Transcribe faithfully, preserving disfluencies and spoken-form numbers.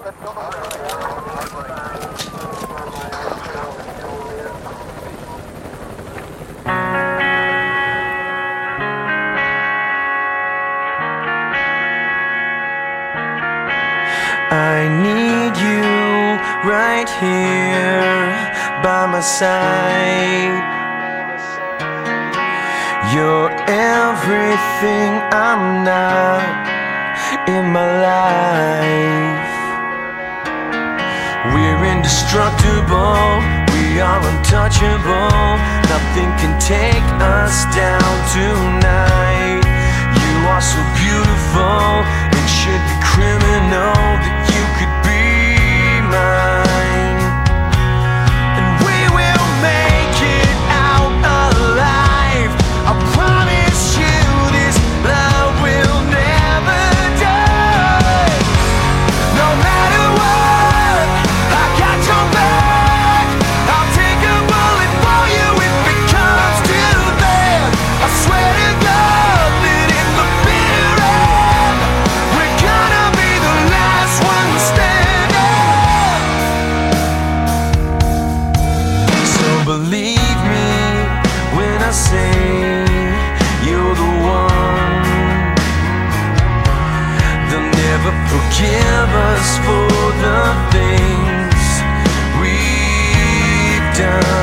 I need you right here by my side. You're everything I'm not in my life. We're indestructible, we are untouchable. Nothing can take us down tonight. You are so beautiful, it should be criminal that you could be mine. And we will make it out alive. I promise you this love will never die. No matter what, I got your back. I'll take a bullet for you if it comes to that. I swear to God that in the bitter end, we're gonna be the last one standing. So believe me when I say you're the one. They'll never forgive us for the things we've done.